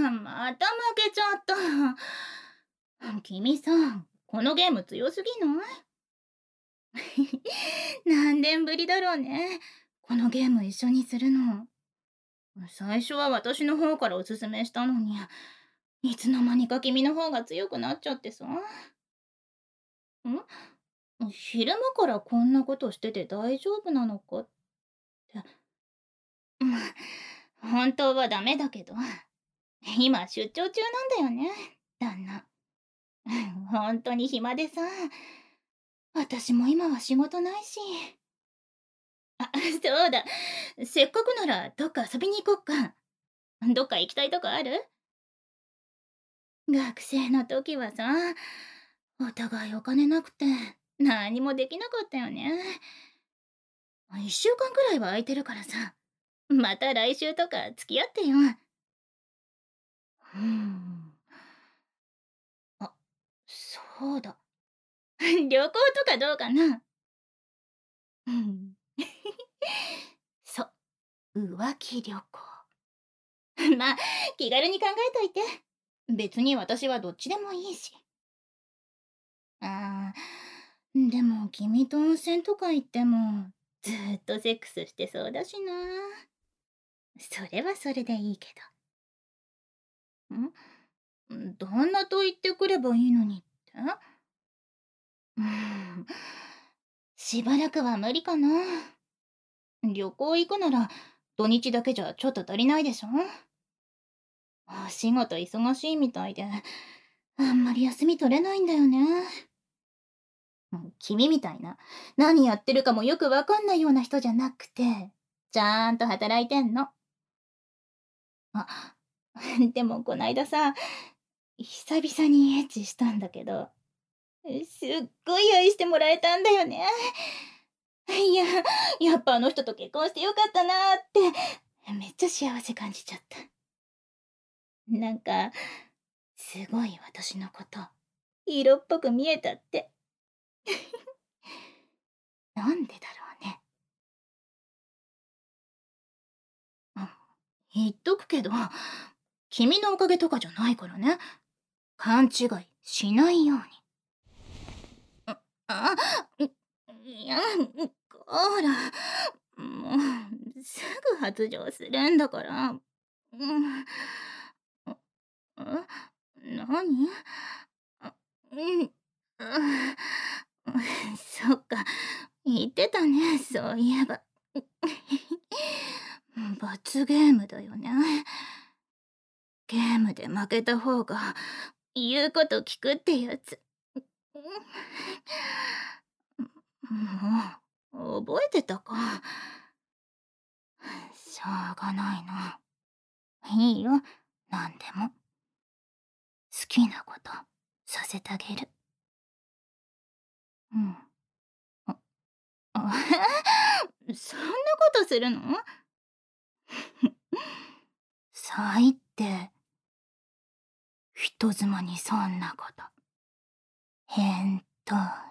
また負けちゃった。君さ、このゲーム強すぎない何年ぶりだろうね。このゲーム一緒にするの。最初は私の方からおすすめしたのに、いつの間にか君の方が強くなっちゃってさ。昼間からこんなことしてて大丈夫なのかって。まあ、本当はダメだけど、今出張中なんだよね、旦那。本当に暇でさ。私も今は仕事ないし。あ、そうだ。せっかくならどっか遊びに行こっか。どっか行きたいとこある？学生の時はさ、お互いお金なくて何もできなかったよね。1週間くらいは空いてるからさ、また来週とか付き合ってよ。うーん。あ、そうだ。旅行とかどうかな？うん。そう、浮気旅行。まあ、気軽に考えといて。別に私はどっちでもいいし。あでも君と温泉とか行っても、ずっとセックスしてそうだしな。それはそれでいいけど。旦那と言ってくればいいのにって？うーん、しばらくは無理かな。旅行行くなら土日だけじゃちょっと足りないでしょ？お仕事忙しいみたいで、あんまり休み取れないんだよね。君みたいな、何やってるかもよくわかんないような人じゃなくて、ちゃんと働いてんの。あ、でもこないださ、久々にエッチしたんだけど、すっごい愛してもらえたんだよね。いや、やっぱあの人と結婚してよかったなーって、めっちゃ幸せ感じちゃった。なんか、すごい私のこと、色っぽく見えたって。なんでだろうね。言っとくけど、君のおかげとかじゃないからね。勘違いしないように。あ、いや、ほら、もう、すぐ発情するんだから。何？うん、そっか、言ってたね、そういえば。罰ゲームだよね。ゲームで負けた方が言うこと聞くってやつ。もう覚えてたか。しょうがないな。いいよ、なんでも。好きなことさせてあげる。うん。あ、そんなことするの？最低。人妻にそんなこと。変態。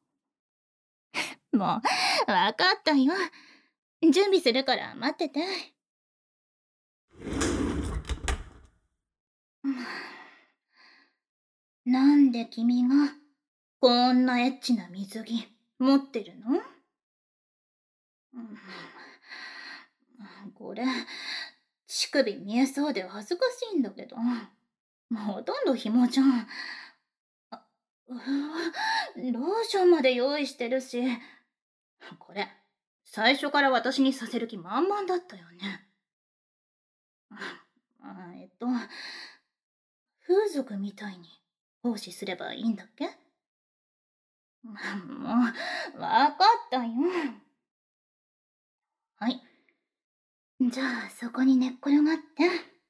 もう、わかったよ。準備するから待ってて。なんで君がこんなエッチな水着持ってるの？これ、乳首見えそうで恥ずかしいんだけど。ほとんど紐じゃん。うわ、ローションまで用意してるし。これ、最初から私にさせる気満々だったよね。風俗みたいに奉仕すればいいんだっけ？もう、わかったよ。はい。じゃあ、そこに寝っ転がって。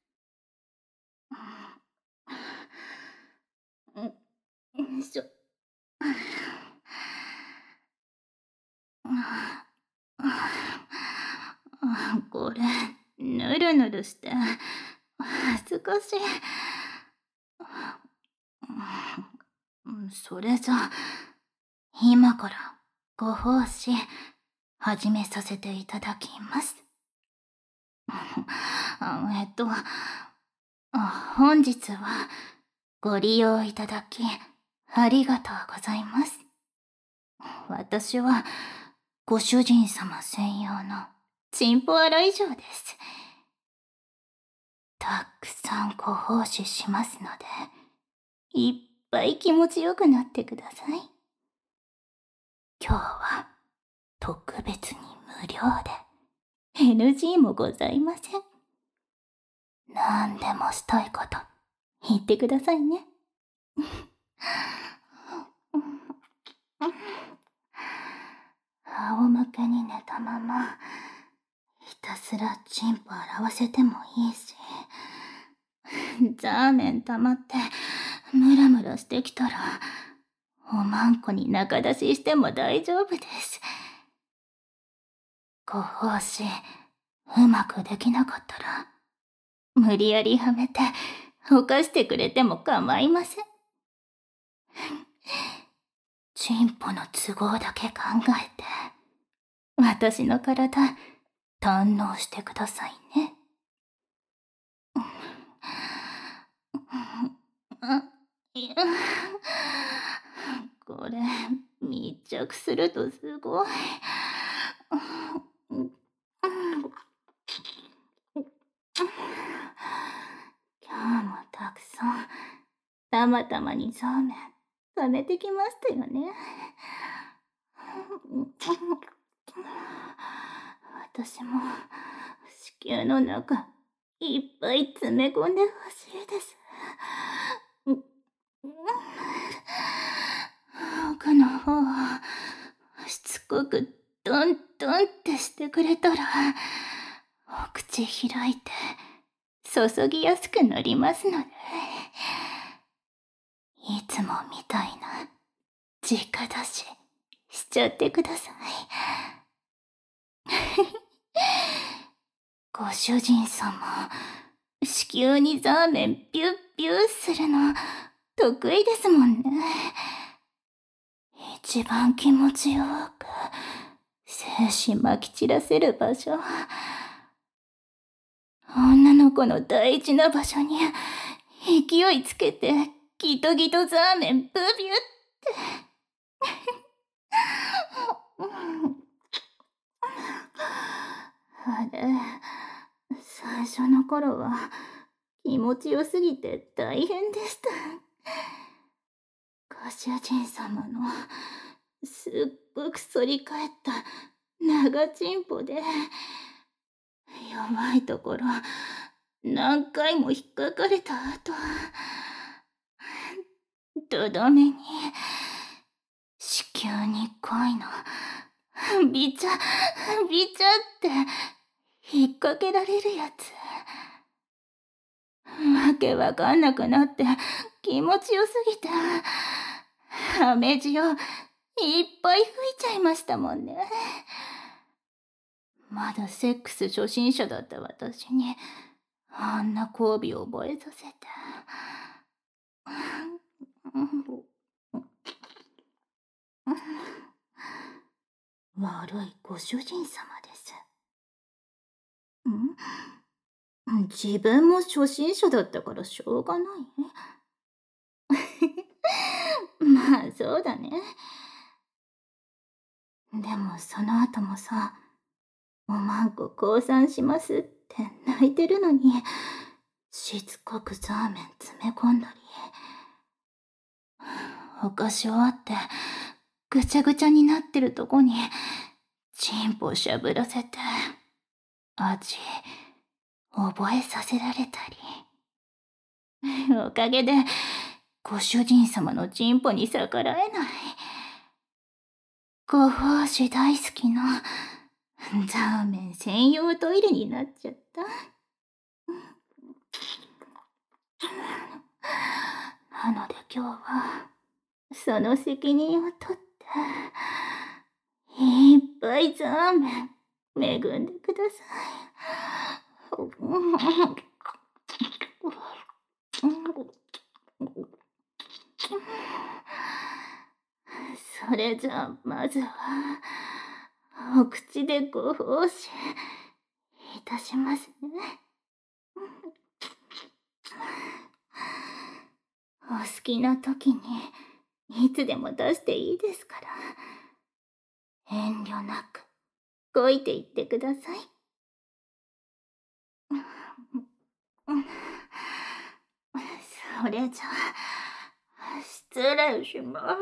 しょ。これ、ぬるぬるして、恥ずかしい。それじゃ、今からご奉仕始めさせていただきます。あえっと、 本日はご利用いただきありがとうございます。私はご主人様専用のチンポ洗い場です。たくさんご奉仕しますので、いっぱい気持ちよくなってください。今日は特別に無料で NG もございません。何でもしたいこと言ってくださいね。仰向けに寝たままひたすらチンポ洗わせてもいいし、ザーメン溜まってムラムラしてきたらおまんこに中出ししても大丈夫です。ご奉仕うまくできなかったら無理やりはめて犯してくれても構いません。チンポの都合だけ考えて私の体堪能してくださいね。いや、これ密着するとすごい。今日もたくさんたまたまにそうめん溜めてきましたよね。私も子宮の中いっぱい詰め込んでほしいです。奥の方をしつこくドンドンってしてくれたらお口開いて注ぎやすくなりますので、いつもみたいな直出ししちゃってください。ご主人様、子宮にザーメンビュッビュッするの得意ですもんね。一番気持ちよく精子まき散らせる場所、女の子の大事な場所に勢いつけてギトギトザーメンブビュってあれ、最初の頃は気持ちよすぎて大変でした。ご主人様のすっごく反り返った長チンポで弱いところ何回も引っかかれた後、とどめに子宮に恋のビチャビチャって引っ掛けられるやつ。わけわかんなくなって気持ちよすぎてハメジをいっぱい吹いちゃいましたもんね。まだセックス初心者だった私にあんな交尾を覚えさせて。悪いご主人様です。自分も初心者だったからしょうがない。まあそうだね。でもその後もさ、おまんこ降参しますって泣いてるのに、しつこくザーメン詰め込んだり、お菓子終わってぐちゃぐちゃになってるとこにチンポしゃぶらせて味覚えさせられたり、おかげでご主人様のチンポに逆らえない。ご奉仕大好きなザーメン専用トイレになっちゃった。なので今日はその責任を取っていっぱいザーメン恵んでください。それじゃあまずはお口でご奉仕いたしますね。 好きな時にいつでも出していいですから、遠慮なくこいていってください。それじゃあ、失礼します。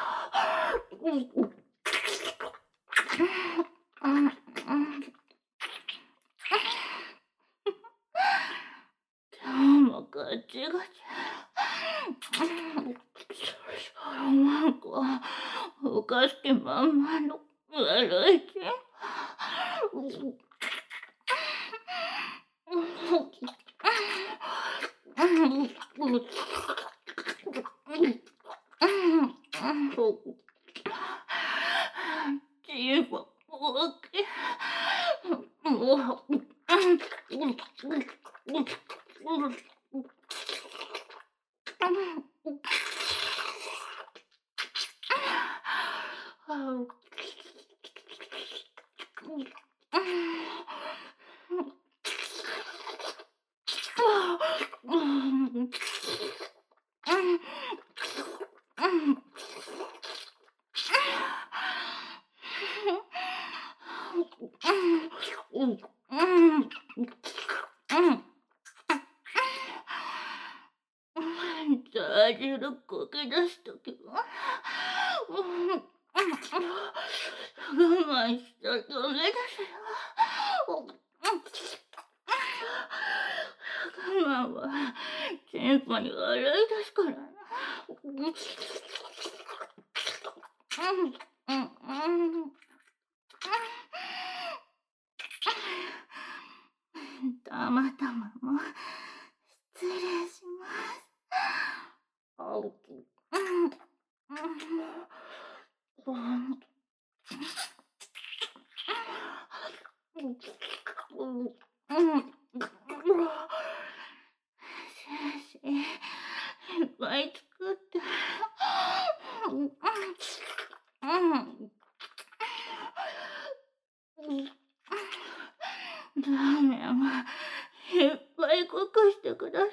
今日もガチガチ。なんか、おかしきまんまの悪い気。チーバ大きい。もう。汁こけ出すときは我慢しちゃダメですよ。我慢は先輩に悪いですからな。たまたまも失礼します。先生、いっぱい作って。ラーメンはいっぱい濃くしてください。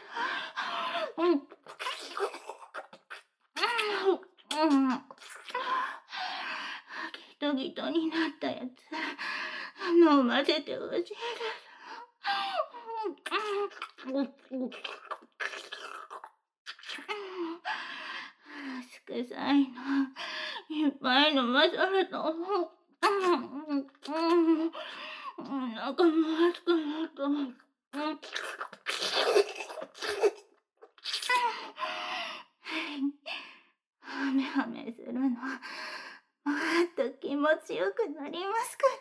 ギトギトになったやつ飲ませてほしいです。臭いのいっぱい飲まされた。なんかまずくなった。ハメハメするのもっと気持ちよくなりますから。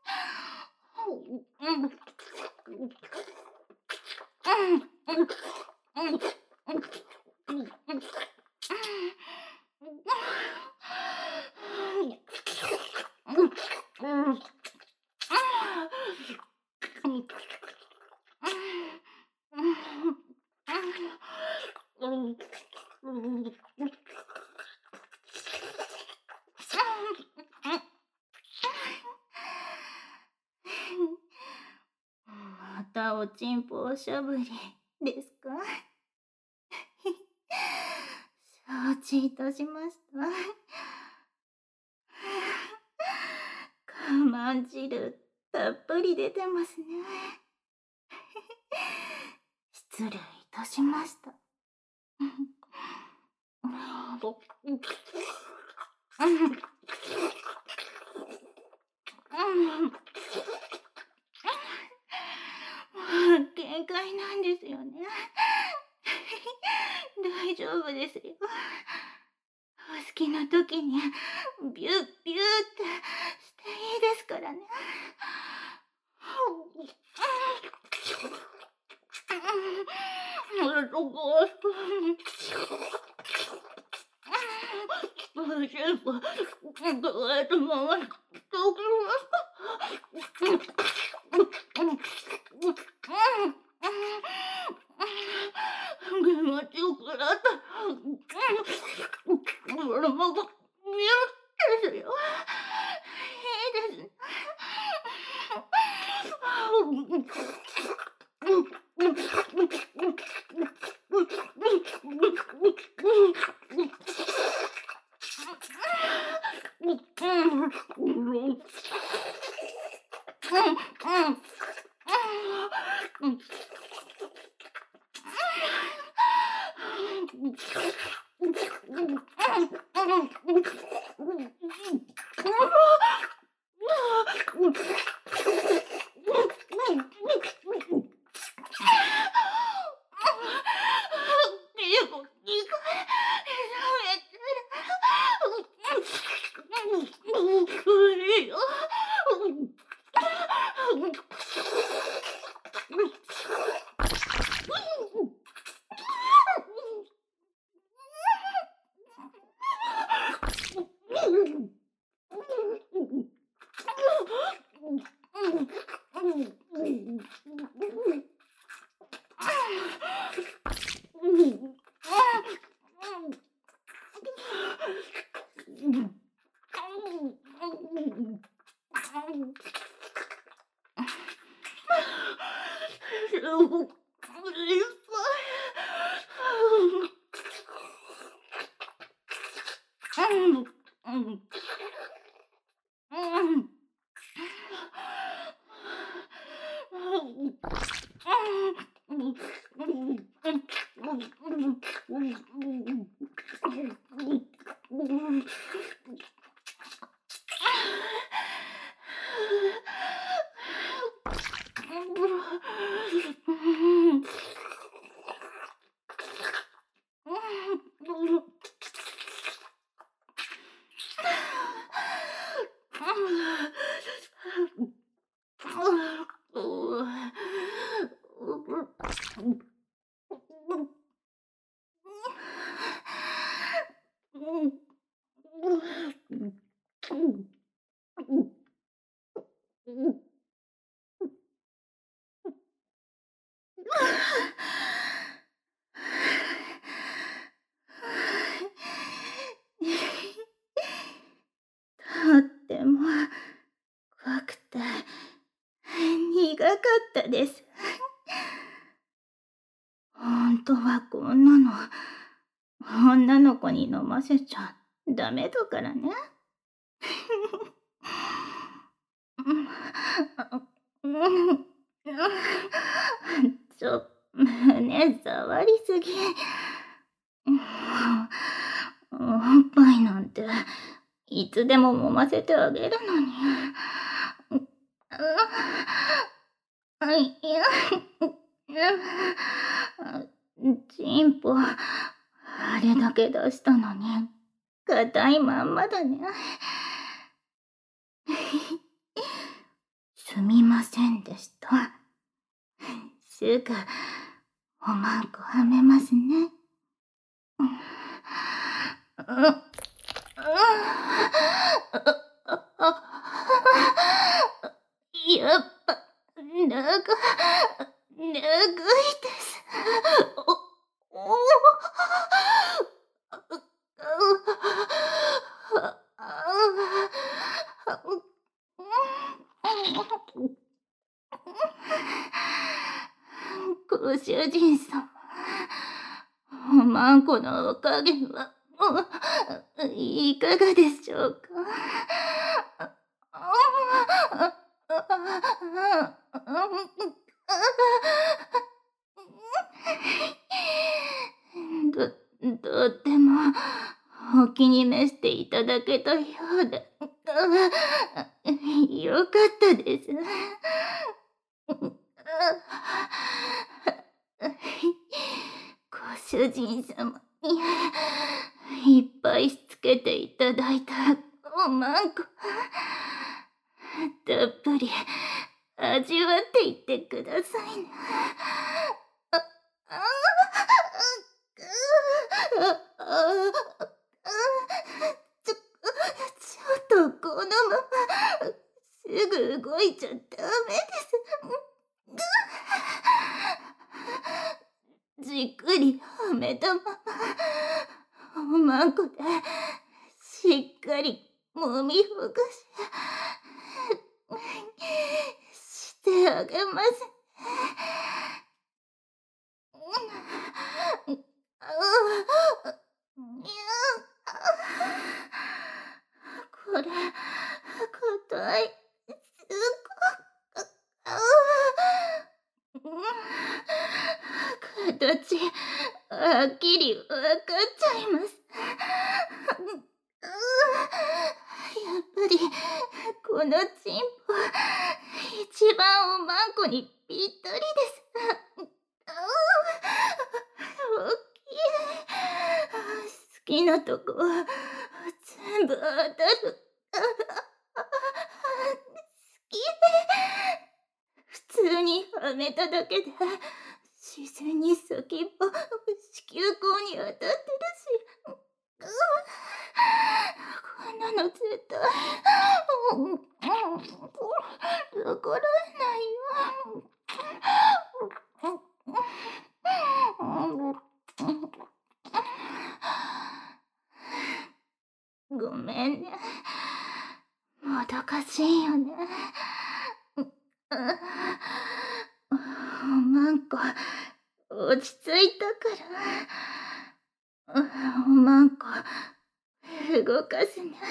またおちんぽおしゃぶりですか？承知いたしました。我慢汁たっぷり出てますね。失礼いたしました。限界なんですよね。大丈夫ですよ。お好きな時にビュッビュッってしていいですからね。気持ちよくなった。これもビュッですよ。いいですね。 とっても怖くて苦かったです。本当はこんなの女の子に飲ませちゃダメだからね。胸触りすぎ。おっぱいなんていつでも揉ませてあげるのに。チンポあれだけ出したのに硬いまんまだね。すみませんでした。すぐおまんこはめますね。やっぱ長いです。おご主人様、おまんこのお加減はいかがでしょうか。とってもお気に召していただけたようで、よかったです。ご主人様にいっぱいしつけていただいたおまんこ、たっぷり味わっていってくださいね。ちょっとこのまますぐ動いちゃダメです。じっくりはめたままおまんこでしっかりもみほぐしてあげます。これ硬い。形はっきりわかっちゃいます。やっぱりこのチンポ一番おまんこにぴったりです。大きい。好きなとこ全部当たる。好き。普通にはめただけで自然に先っぽ子宮口に当たってるし、こんなの絶対逆らえないよ。ごめんね、もどかしいよね。おまんこ落ち着いたから。マンコ、動かすね。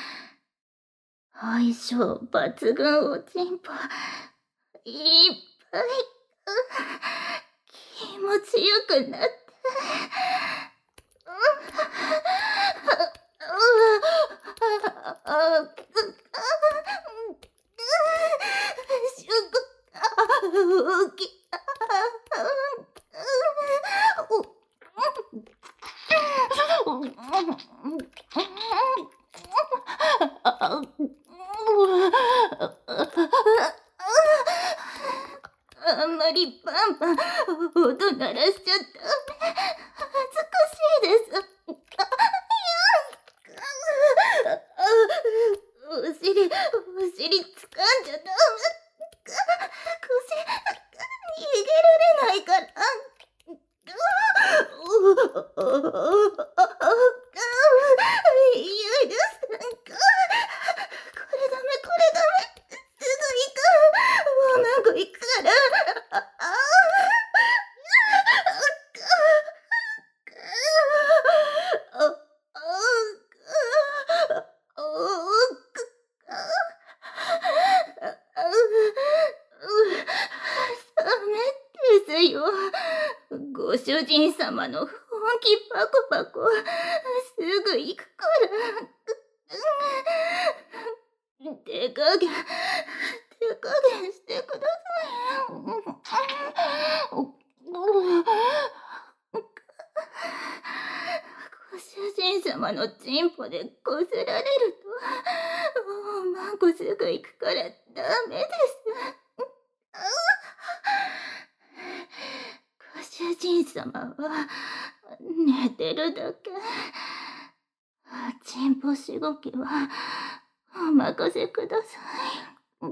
相性抜群おちんぽ。いっぱい、気持ちよくなって。あんまりバンバン音鳴らしちゃダメ。恥ずかしいです。お尻掴んじゃダメ。腰、逃げられないから。許す。これダメ。すぐ行く。もうなんか行くから。ダメですよ。ご主人様の本気パコパコ。すぐ行くから。手加減してください。ご主人様のチンポでこすられると、マンコすぐ行くからダメです。ご主人様は寝てるだけ。チンポしごきはお任せください。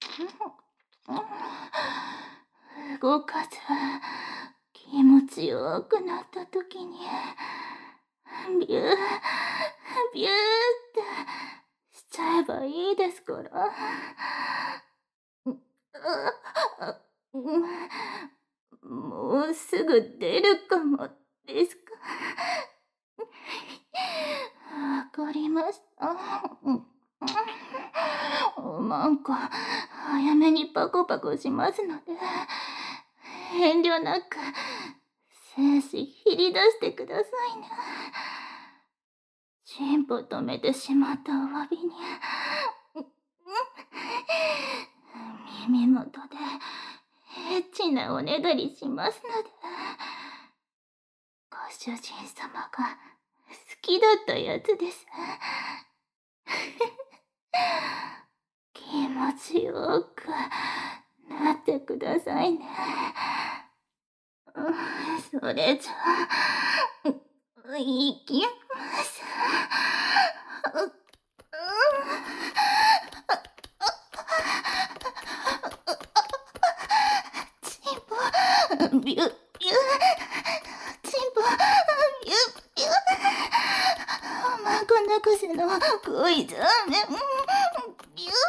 動かず気持ちよくなった時にビューってしちゃえばいいですから。もうすぐ出るかもですか。わかりました。マンコ、早めにパコパコしますので、遠慮なく精子切り出してくださいね。チンポ止めてしまったお詫びに、耳元でエッチなおねだりしますので、ご主人様が好きだったやつです。気持ちよくなってくださいね。それじゃあ、いきます。チンポ、ビュッビュッ。チンポ、ビュッビュッ。マンコ泣かせの恋ザーメン。ビュッ。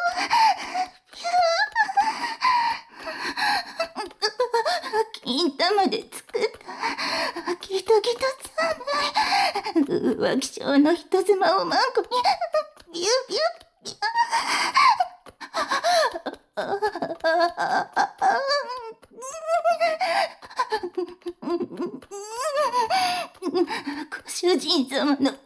金玉で作ったギトギトザーメン。浮気症の人妻をマンコにビュッビュッビュッ。ご主人様のチンポ、かっこいいと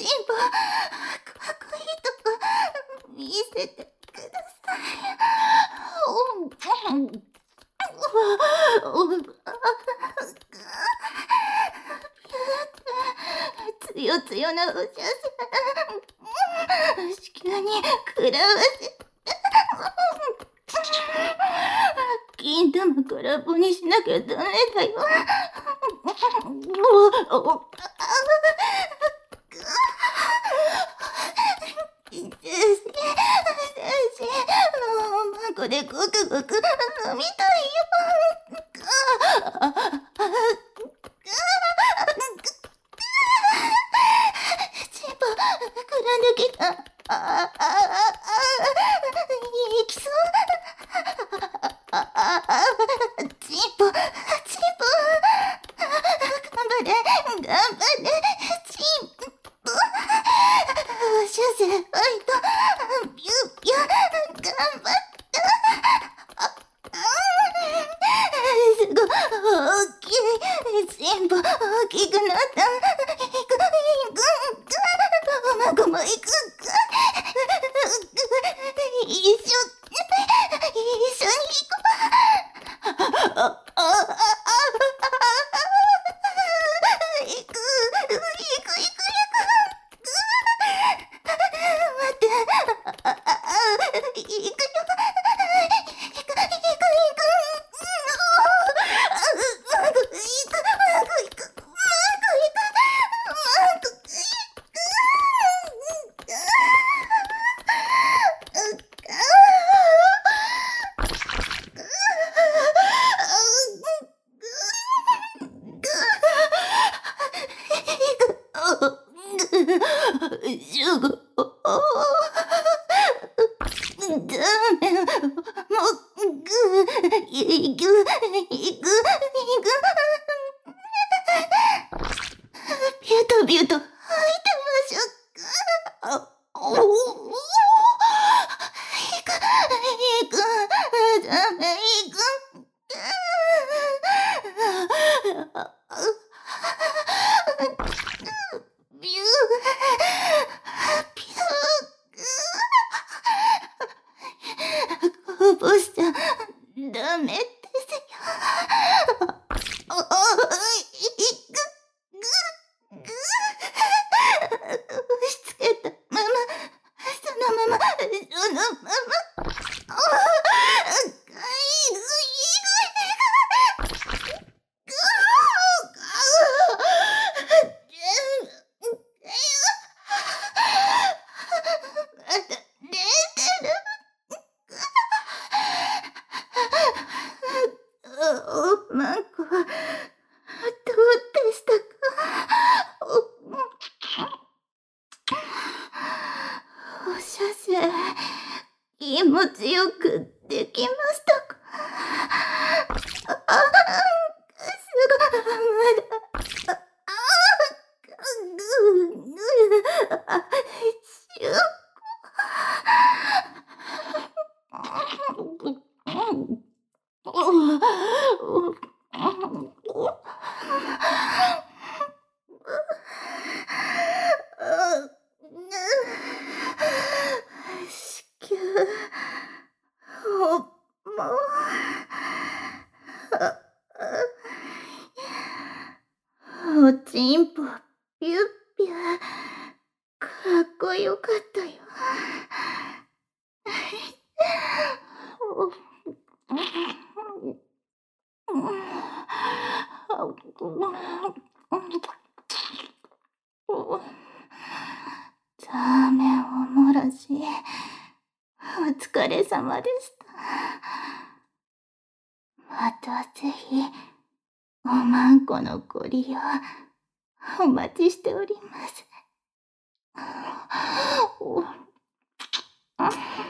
こ見せてください。つよつよなお茶さん、子宮に食らわせ金玉空っぽにしなきゃダメだよ。マンコでごくごく飲みたいよ。チンポ膨らんできた。いきそう。チンポ。 チンポ。シュセファイト、ピューピュー、頑張った。すごい大きい。チンポ大きくなった。行く、ママも行くか。一緒に行こう。行く。待って。行くよ。シュゴ、ダメ、もう、行く。ビュートビュート、吐いてましょうか。行く、ダメ、行く。ビュー、こぼしちゃダメですよ。押し付けたまま、そのまま。マンコはどうでしたか？お写真気持ちよくできましたか？すごいまだシュ子宮おもおちんぽピュッピュかっこよかったよ。ダメおもらし、お疲れ様でした。またぜひおまんこのご利用お待ちしております。